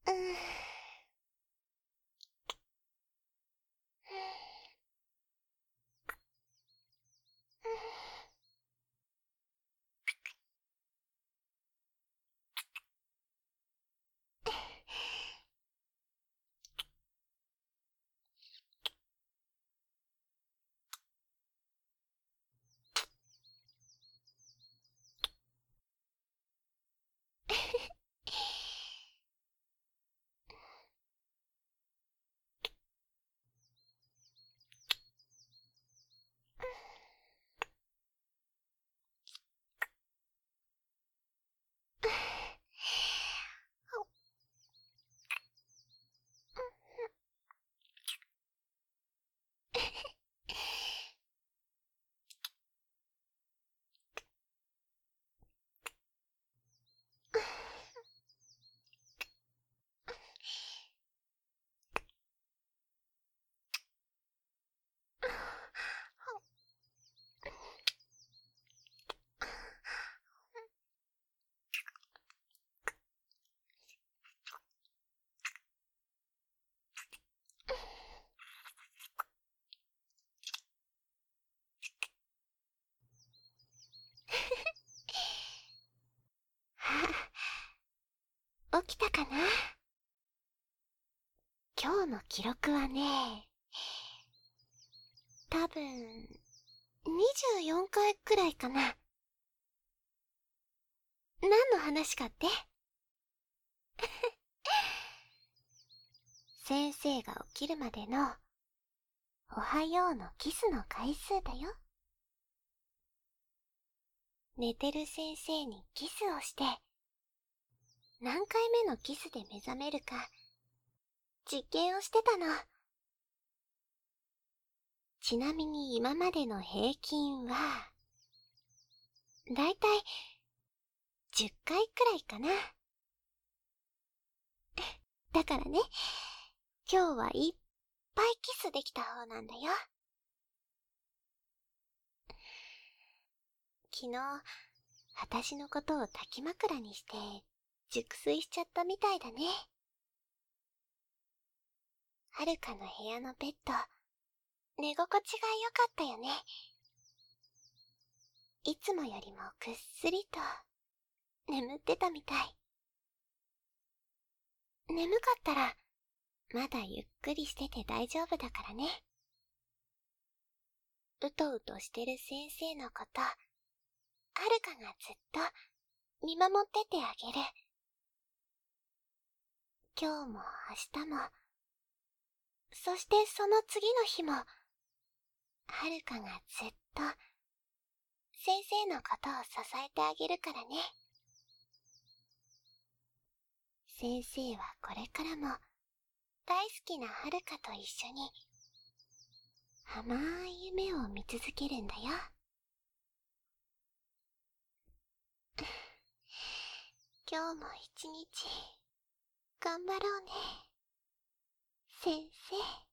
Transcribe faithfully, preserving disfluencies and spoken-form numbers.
うん。起きたかな？今日の記録はね、多分、にじゅうよんかいくらいかな。何の話かって先生が起きるまでの、おはようのキスの回数だよ。寝てる先生にキスをして、何回目のキスで目覚めるか、実験をしてたの。ちなみに今までの平均は、だいたいじゅっかいくらいかな。だからね、今日はいっぱいキスできた方なんだよ。昨日、私のことを抱き枕にして、熟睡しちゃったみたいだね。はるかの部屋のベッド、寝心地が良かったよね。いつもよりもぐっすりと、眠ってたみたい。眠かったら、まだゆっくりしてて大丈夫だからね。うとうとしてる先生のこと、はるかがずっと見守っててあげる。今日も明日も、そしてその次の日も、はるかがずっと先生のことを支えてあげるからね。先生はこれからも大好きなはるかと一緒に甘い夢を見続けるんだよ。今日も一日頑張ろうね、先生。